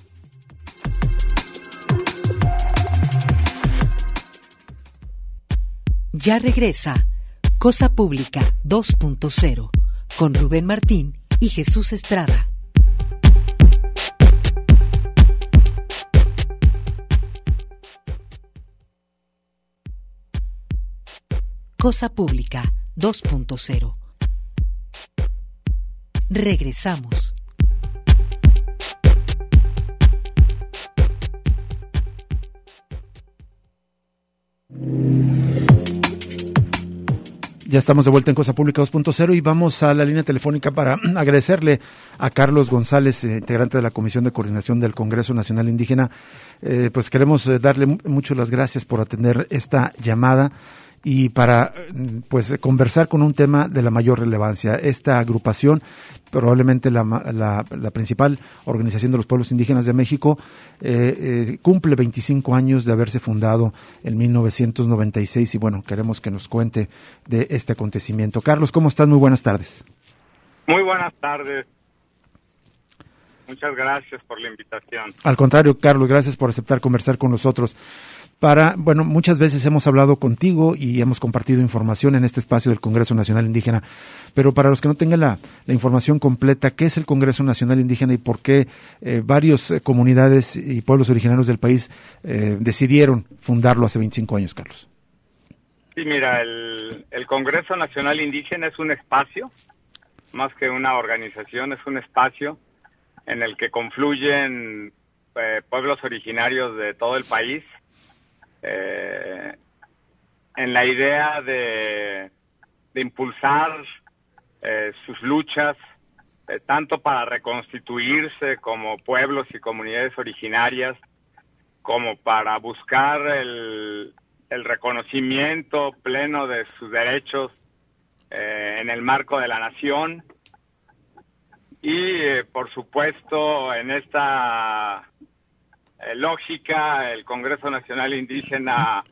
Ya regresa Cosa Pública 2.0 con Rubén Martín y Jesús Estrada. Cosa Pública 2.0. Regresamos. Ya estamos de vuelta en Cosa Pública 2.0 y vamos a la línea telefónica para agradecerle a Carlos González, integrante de la Comisión de Coordinación del Congreso Nacional Indígena. Pues queremos darle muchas las gracias por atender esta llamada y para pues conversar con un tema de la mayor relevancia. Esta agrupación, probablemente la principal organización de los pueblos indígenas de México, cumple 25 años de haberse fundado en 1996 y bueno, queremos que nos cuente de este acontecimiento. Carlos, ¿cómo estás? Muy buenas tardes. Muy buenas tardes. Muchas gracias por la invitación. Al contrario, Carlos, gracias por aceptar conversar con nosotros. bueno, muchas veces hemos hablado contigo y hemos compartido información en este espacio del Congreso Nacional Indígena, pero para los que no tengan la información completa, ¿qué es el Congreso Nacional Indígena y por qué varias comunidades y pueblos originarios del país decidieron fundarlo hace 25 años, Carlos? Sí, mira, el Congreso Nacional Indígena es un espacio, más que una organización, es un espacio en el que confluyen pueblos originarios de todo el país, en la idea de impulsar sus luchas, tanto para reconstituirse como pueblos y comunidades originarias, como para buscar el reconocimiento pleno de sus derechos en el marco de la nación. Y, por supuesto, en esta lógica, el Congreso Nacional Indígena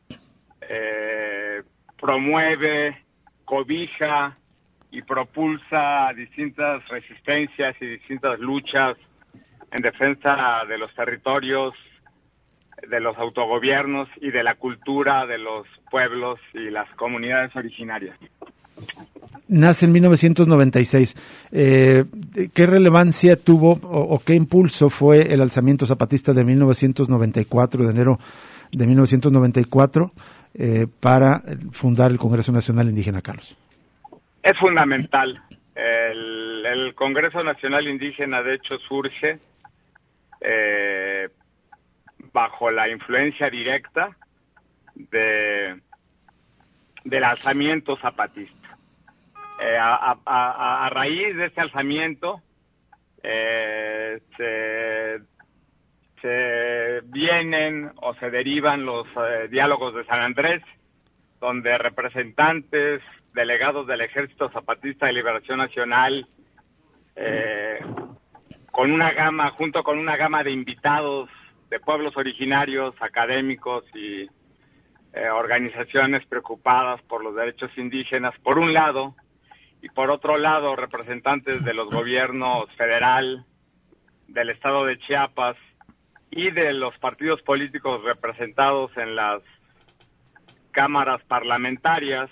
promueve, cobija y propulsa distintas resistencias y distintas luchas en defensa de los territorios, de los autogobiernos y de la cultura de los pueblos y las comunidades originarias. Nace en 1996. ¿Qué relevancia tuvo o qué impulso fue el alzamiento zapatista de 1994, de enero de 1994, para fundar el Congreso Nacional Indígena, Carlos? Es fundamental. El Congreso Nacional Indígena, de hecho, surge bajo la influencia directa del alzamiento zapatista. A raíz de este alzamiento se vienen o se derivan los diálogos de San Andrés, donde representantes, delegados del Ejército Zapatista de Liberación Nacional, junto con una gama de invitados de pueblos originarios, académicos y organizaciones preocupadas por los derechos indígenas, por un lado, y por otro lado, representantes de los gobiernos federal, del estado de Chiapas y de los partidos políticos representados en las cámaras parlamentarias,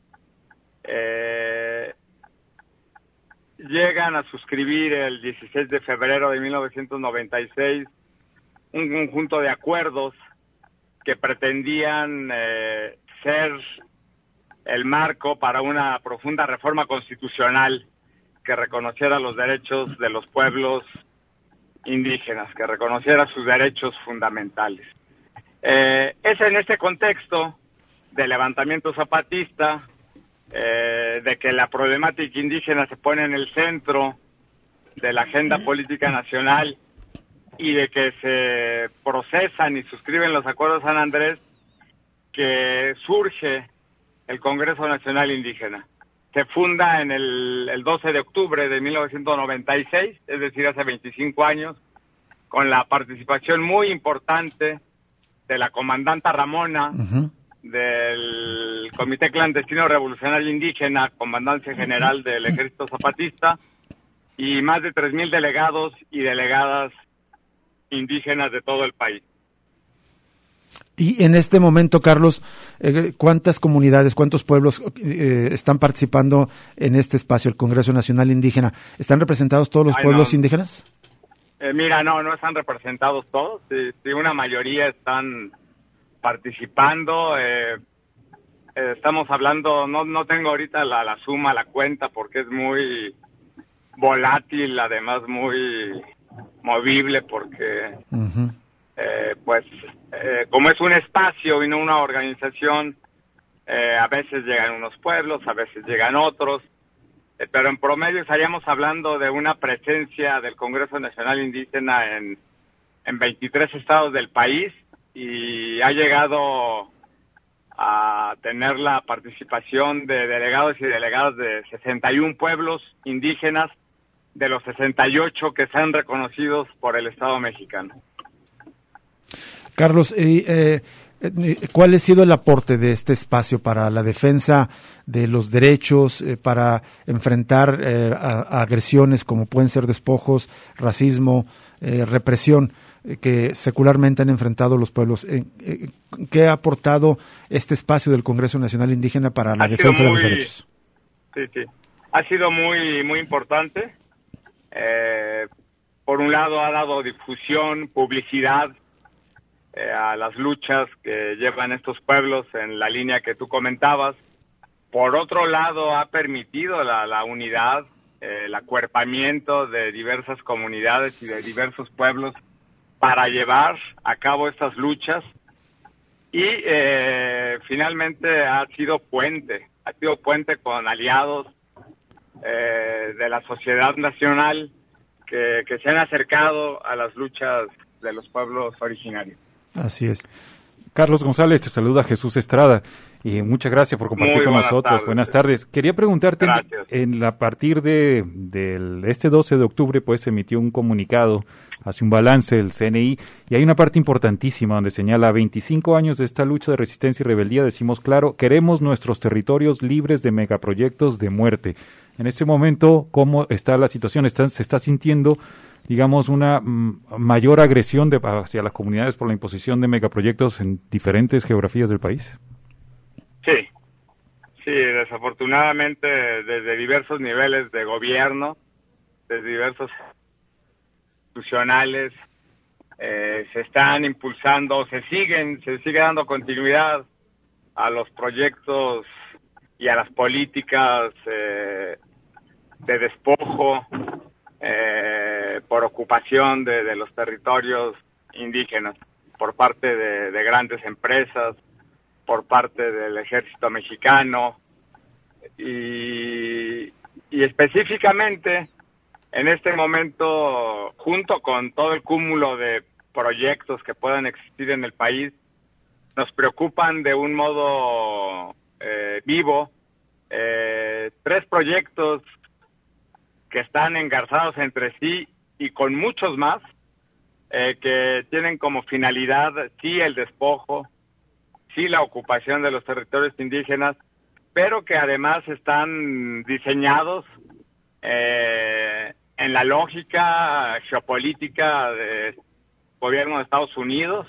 llegan a suscribir el 16 de febrero de 1996 un conjunto de acuerdos que pretendían ser el marco para una profunda reforma constitucional que reconociera los derechos de los pueblos indígenas, que reconociera sus derechos fundamentales. Es en este contexto de levantamiento zapatista, de que la problemática indígena se pone en el centro de la agenda política nacional y de que se procesan y suscriben los acuerdos de San Andrés, que surge el Congreso Nacional Indígena. Se funda en el 12 de octubre de 1996, es decir, hace 25 años, con la participación muy importante de la comandanta Ramona, del Comité Clandestino Revolucionario Indígena, Comandancia General del Ejército Zapatista, y más de 3,000 delegados y delegadas indígenas de todo el país. Y en este momento, Carlos, ¿cuántas comunidades, cuántos pueblos están participando en este espacio, el Congreso Nacional Indígena? ¿Están representados todos los pueblos indígenas? Mira, no están representados todos. Sí, una mayoría están participando. Estamos hablando, no tengo ahorita la suma, la cuenta, porque es muy volátil, además muy movible, porque como es un espacio y no una organización, a veces llegan unos pueblos, a veces llegan otros, pero en promedio estaríamos hablando de una presencia del Congreso Nacional Indígena en 23 estados del país, y ha llegado a tener la participación de delegados y delegadas de 61 pueblos indígenas, de los 68 que sean reconocidos por el Estado mexicano. Carlos, ¿cuál ha sido el aporte de este espacio para la defensa de los derechos, para enfrentar a agresiones como pueden ser despojos, racismo, represión? que secularmente han enfrentado los pueblos. ¿Qué ha aportado este espacio del Congreso Nacional Indígena para la defensa de los derechos? Sí. Ha sido muy, muy importante. Por un lado, ha dado difusión, publicidad a las luchas que llevan estos pueblos en la línea que tú comentabas. Por otro lado, ha permitido la unidad, el acuerpamiento de diversas comunidades y de diversos pueblos para llevar a cabo estas luchas. Y finalmente ha sido puente con aliados de la sociedad nacional que se han acercado a las luchas de los pueblos originarios. Así es. Carlos González, te saluda Jesús Estrada y muchas gracias por compartir con nosotros. Tardes. Buenas tardes. Quería preguntarte, a partir de este 12 de octubre, pues se emitió un comunicado, hace un balance el CNI, y hay una parte importantísima donde señala 25 años de esta lucha de resistencia y rebeldía, decimos claro, queremos nuestros territorios libres de megaproyectos de muerte. En este momento, ¿cómo está la situación? ¿Se está sintiendo, digamos, una mayor agresión hacia las comunidades por la imposición de megaproyectos en diferentes geografías del país? Sí, desafortunadamente desde diversos niveles de gobierno, desde diversos institucionales, se están impulsando, se sigue dando continuidad a los proyectos y a las políticas de despojo por ocupación de los territorios indígenas por parte de grandes empresas, por parte del ejército mexicano y específicamente en este momento, junto con todo el cúmulo de proyectos que puedan existir en el país, nos preocupan de un modo vivo 3 proyectos que están engarzados entre sí y con muchos más que tienen como finalidad sí el despojo, sí la ocupación de los territorios indígenas, pero que además están diseñados en la lógica geopolítica del gobierno de Estados Unidos,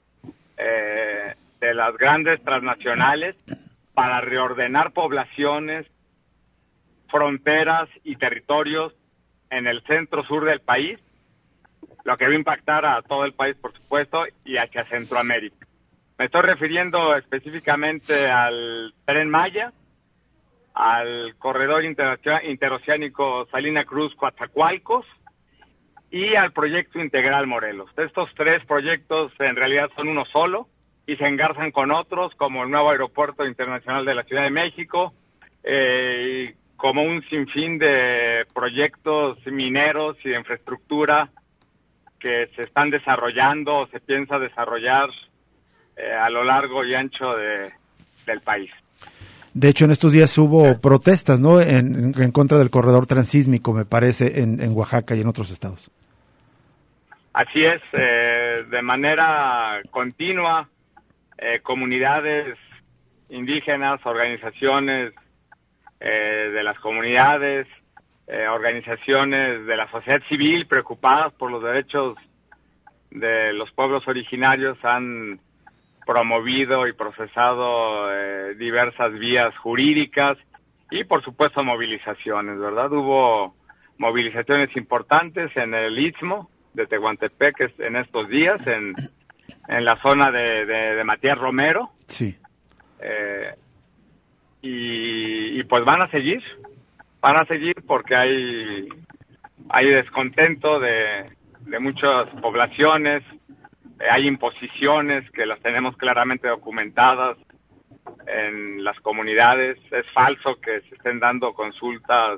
de las grandes transnacionales, para reordenar poblaciones, fronteras y territorios en el centro-sur del país, lo que va a impactar a todo el país, por supuesto, y hacia Centroamérica. Me estoy refiriendo específicamente al Tren Maya, al corredor interoceánico Salina Cruz-Coatzacoalcos y al proyecto integral Morelos. Estos 3 proyectos en realidad son uno solo y se engarzan con otros, como el nuevo aeropuerto internacional de la Ciudad de México, y como un sinfín de proyectos mineros y de infraestructura que se están desarrollando o se piensa desarrollar a lo largo y ancho del país. De hecho, en estos días hubo protestas, ¿no?, en contra del corredor transísmico, me parece, en Oaxaca y en otros estados. Así es, de manera continua, comunidades indígenas, organizaciones de las comunidades, organizaciones de la sociedad civil preocupadas por los derechos de los pueblos originarios han promovido y procesado diversas vías jurídicas y, por supuesto, movilizaciones, ¿verdad? Hubo movilizaciones importantes en el Istmo de Tehuantepec en estos días, en la zona de Matías Romero. Sí. Y pues van a seguir porque hay descontento de muchas poblaciones. Hay imposiciones que las tenemos claramente documentadas en las comunidades. Es falso que se estén dando consultas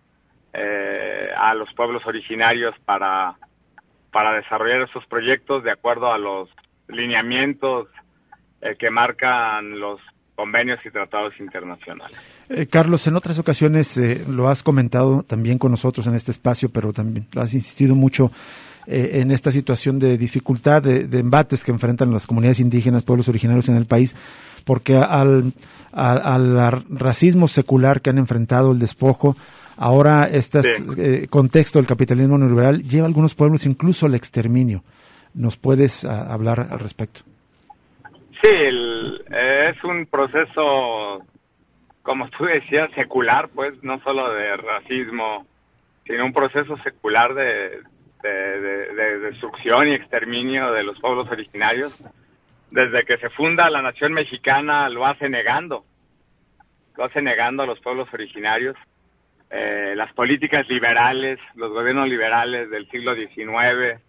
a los pueblos originarios para desarrollar esos proyectos de acuerdo a los lineamientos que marcan los convenios y tratados internacionales. Carlos, en otras ocasiones lo has comentado también con nosotros en este espacio, pero también lo has insistido mucho en esta situación de dificultad, de embates que enfrentan las comunidades indígenas, pueblos originarios en el país, porque al racismo secular que han enfrentado, el despojo, ahora este contexto del capitalismo neoliberal lleva a algunos pueblos incluso al exterminio. ¿Nos puedes hablar al respecto? Sí, es un proceso, como tú decías, secular, pues, no solo de racismo, sino un proceso secular de destrucción y exterminio de los pueblos originarios. Desde que se funda la nación mexicana lo hace negando a los pueblos originarios. Las políticas liberales, los gobiernos liberales del siglo XIX,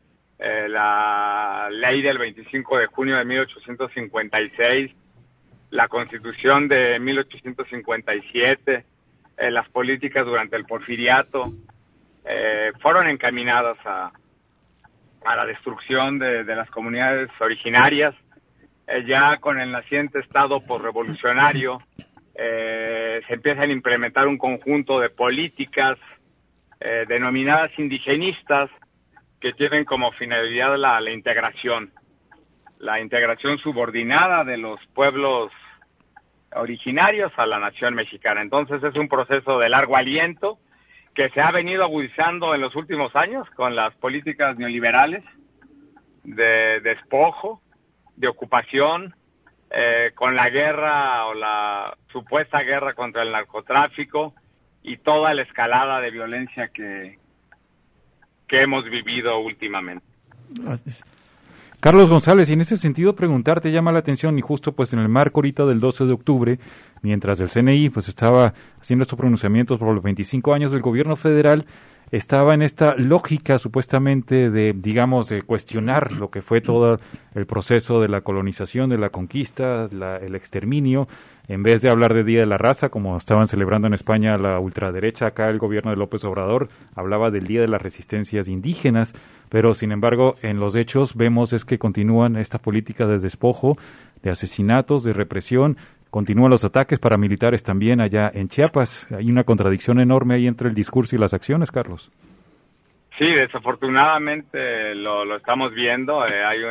la ley del 25 de junio de 1856, la Constitución de 1857, las políticas durante el Porfiriato, fueron encaminadas a la destrucción de las comunidades originarias. Ya con el naciente Estado posrevolucionario, se empiezan a implementar un conjunto de políticas denominadas indigenistas que tienen como finalidad la integración subordinada de los pueblos originarios a la nación mexicana. Entonces es un proceso de largo aliento que se ha venido agudizando en los últimos años con las políticas neoliberales de despojo, de ocupación, con la guerra o la supuesta guerra contra el narcotráfico y toda la escalada de violencia que hemos vivido últimamente. Carlos González, y en ese sentido preguntarte, llama la atención, y justo pues en el marco ahorita del 12 de octubre, mientras el CNI pues estaba haciendo estos pronunciamientos por los 25 años del gobierno federal, estaba en esta lógica supuestamente de, digamos, de cuestionar lo que fue todo el proceso de la colonización, de la conquista, el exterminio, en vez de hablar de Día de la Raza, como estaban celebrando en España la ultraderecha, acá el gobierno de López Obrador hablaba del Día de las Resistencias Indígenas, pero sin embargo en los hechos vemos es que continúan esta política de despojo, de asesinatos, de represión. Continúan los ataques paramilitares también allá en Chiapas. Hay una contradicción enorme ahí entre el discurso y las acciones, Carlos. Sí, desafortunadamente lo estamos viendo.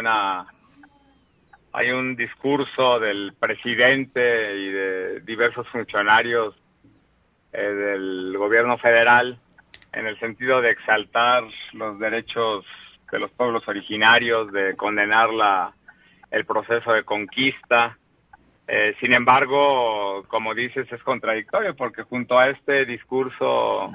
Hay un discurso del presidente y de diversos funcionarios del gobierno federal en el sentido de exaltar los derechos de los pueblos originarios, de condenar el proceso de conquista. Sin embargo, como dices, es contradictorio porque junto a este discurso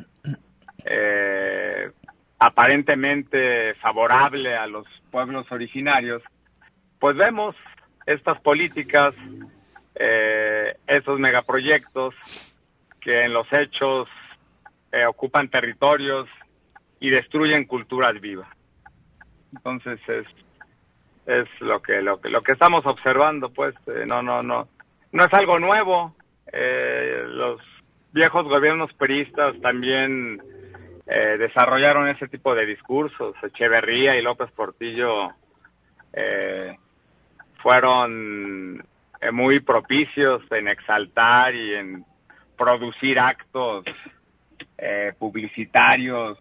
aparentemente favorable a los pueblos originarios, pues vemos estas políticas, estos megaproyectos que en los hechos ocupan territorios y destruyen culturas vivas. Entonces es lo que estamos observando, pues no es algo nuevo. Los viejos gobiernos priistas también desarrollaron ese tipo de discursos. Echeverría y López Portillo fueron muy propicios en exaltar y en producir actos publicitarios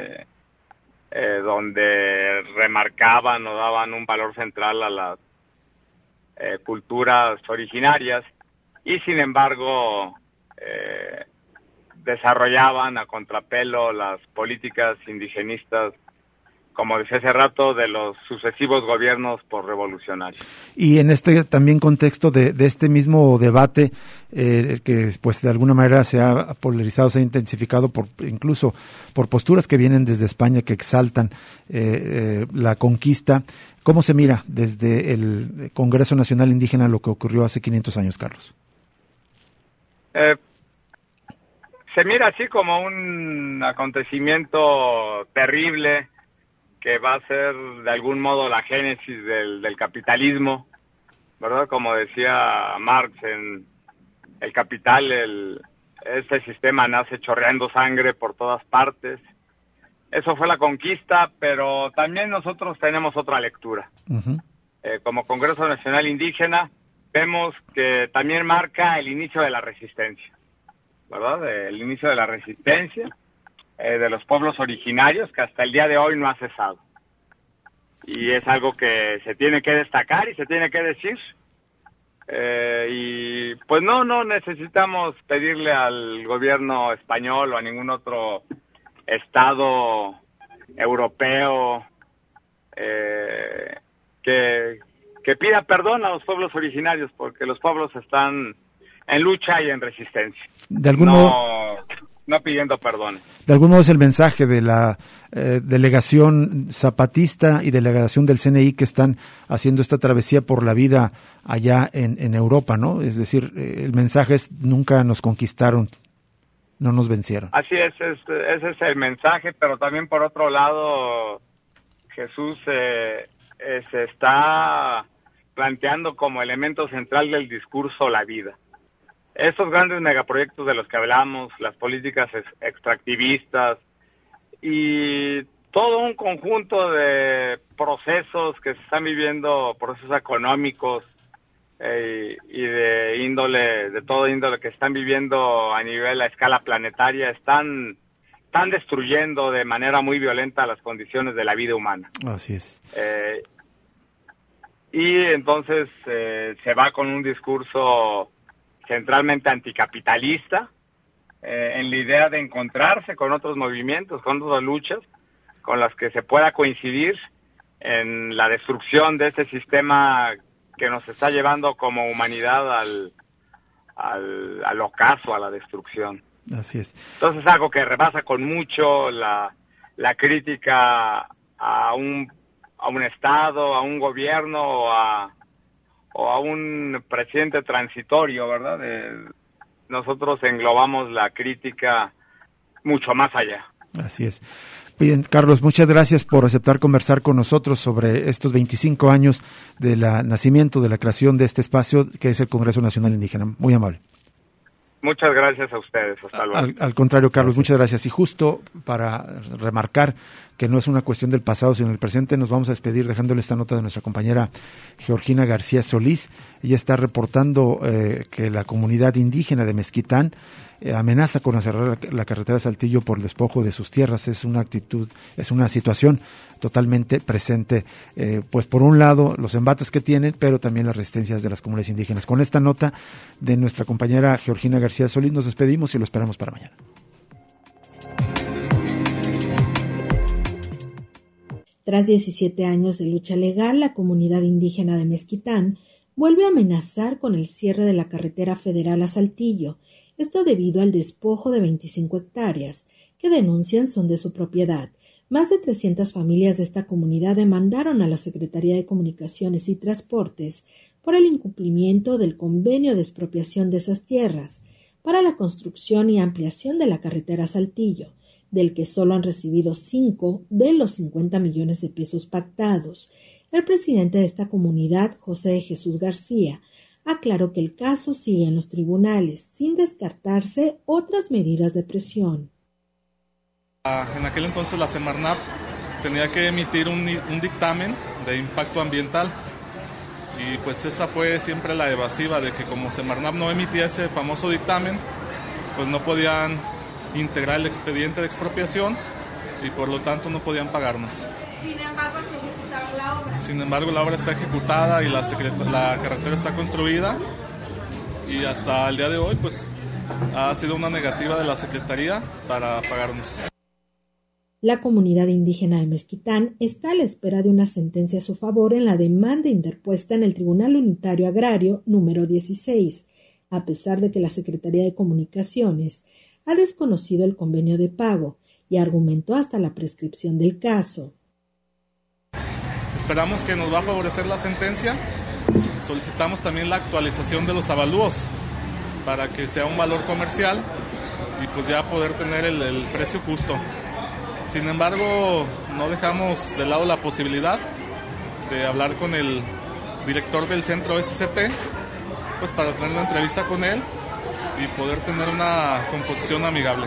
donde remarcaban o daban un valor central a las culturas originarias y sin embargo desarrollaban a contrapelo las políticas indigenistas, como decía hace rato, de los sucesivos gobiernos posrevolucionarios. Y en este también contexto de este mismo debate, que pues de alguna manera se ha polarizado, se ha intensificado incluso por posturas que vienen desde España que exaltan la conquista, ¿cómo se mira desde el Congreso Nacional Indígena lo que ocurrió hace 500 años, Carlos? Se mira así como un acontecimiento terrible que va a ser de algún modo la génesis del capitalismo, ¿verdad? Como decía Marx en El Capital, este sistema nace chorreando sangre por todas partes. Eso fue la conquista, pero también nosotros tenemos otra lectura. Uh-huh. Como Congreso Nacional Indígena, vemos que también marca el inicio de la resistencia, ¿verdad? El inicio de la resistencia de los pueblos originarios, que hasta el día de hoy no ha cesado. Y es algo que se tiene que destacar y se tiene que decir. Y pues no necesitamos pedirle al gobierno español o a ningún otro estado europeo que pida perdón a los pueblos originarios, porque los pueblos están en lucha y en resistencia. De algún modo, no pidiendo perdón. De algún modo es el mensaje de la delegación zapatista y delegación del CNI que están haciendo esta travesía por la vida allá en Europa, ¿no? Es decir, el mensaje es: nunca nos conquistaron, no nos vencieron. Así es, ese es el mensaje, pero también por otro lado, Jesús se está planteando como elemento central del discurso la vida. Estos grandes megaproyectos de los que hablamos, las políticas extractivistas y todo un conjunto de procesos que se están viviendo, procesos económicos y de todo índole que están viviendo a escala planetaria, están destruyendo de manera muy violenta las condiciones de la vida humana. Así es. Y entonces se va con un discurso centralmente anticapitalista, en la idea de encontrarse con otros movimientos, con otras luchas, con las que se pueda coincidir en la destrucción de este sistema que nos está llevando como humanidad al ocaso, a la destrucción. Así es. Entonces, algo que rebasa con mucho la crítica a un Estado, a un gobierno o a un presidente transitorio, ¿verdad? Nosotros englobamos la crítica mucho más allá. Así es. Bien, Carlos, muchas gracias por aceptar conversar con nosotros sobre estos 25 años del nacimiento, de la creación de este espacio que es el Congreso Nacional Indígena. Muy amable. Muchas gracias a ustedes. Hasta luego. Al contrario, Carlos, muchas gracias. Y justo para remarcar que no es una cuestión del pasado, sino del presente, nos vamos a despedir dejándole esta nota de nuestra compañera Georgina García Solís. Ella está reportando que la comunidad indígena de Mezquitán amenaza con cerrar la carretera Saltillo por el despojo de sus tierras. Es una situación totalmente presente, pues por un lado los embates que tienen, pero también las resistencias de las comunidades indígenas. Con esta nota de nuestra compañera Georgina García Solís nos despedimos y lo esperamos para mañana. Tras 17 años de lucha legal, la comunidad indígena de Mezquitán vuelve a amenazar con el cierre de la carretera federal a Saltillo, esto debido al despojo de 25 hectáreas, que denuncian son de su propiedad. Más de 300 familias de esta comunidad demandaron a la Secretaría de Comunicaciones y Transportes por el incumplimiento del convenio de expropiación de esas tierras para la construcción y ampliación de la carretera Saltillo, del que solo han recibido 5 de los 50 millones de pesos pactados. El presidente de esta comunidad, José de Jesús García, aclaró que el caso sigue en los tribunales, sin descartarse otras medidas de presión. En aquel entonces la Semarnat tenía que emitir un dictamen de impacto ambiental y pues esa fue siempre la evasiva de que como Semarnat no emitía ese famoso dictamen, pues no podían integrar el expediente de expropiación y por lo tanto no podían pagarnos. Sin embargo, se ejecutaron la obra. Sin embargo, la obra está ejecutada y la carretera está construida y hasta el día de hoy pues ha sido una negativa de la Secretaría para pagarnos. La comunidad indígena de Mezquitán está a la espera de una sentencia a su favor en la demanda interpuesta en el Tribunal Unitario Agrario número 16, a pesar de que la Secretaría de Comunicaciones ha desconocido el convenio de pago y argumentó hasta la prescripción del caso. Esperamos que nos va a favorecer la sentencia. Solicitamos también la actualización de los avalúos para que sea un valor comercial y pues ya poder tener el precio justo. Sin embargo, no dejamos de lado la posibilidad de hablar con el director del centro SCT, pues para tener una entrevista con él y poder tener una composición amigable.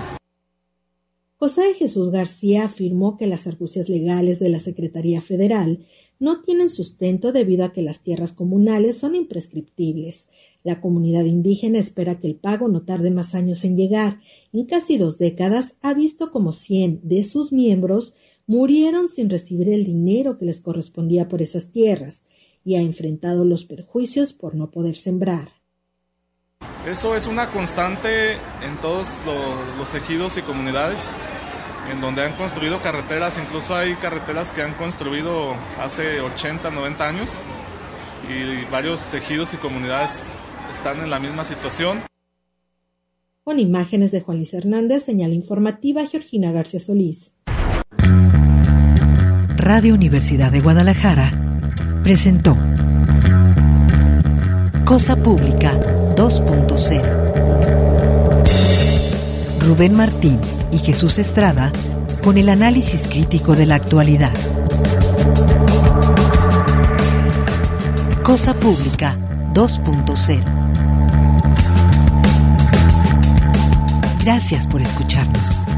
José de Jesús García afirmó que las argucias legales de la Secretaría Federal no tienen sustento debido a que las tierras comunales son imprescriptibles. La comunidad indígena espera que el pago no tarde más años en llegar. En casi 2 décadas ha visto como 100 de sus miembros murieron sin recibir el dinero que les correspondía por esas tierras y ha enfrentado los perjuicios por no poder sembrar. Eso es una constante en todos los ejidos y comunidades. en donde han construido carreteras, incluso hay carreteras que han construido hace 80, 90 años, y varios ejidos y comunidades están en la misma situación. Con imágenes de Juan Luis Hernández, señal informativa Georgina García Solís. Radio Universidad de Guadalajara presentó Cosa Pública 2.0. Rubén Martín y Jesús Estrada con el análisis crítico de la actualidad. Cosa Pública 2.0. Gracias por escucharnos.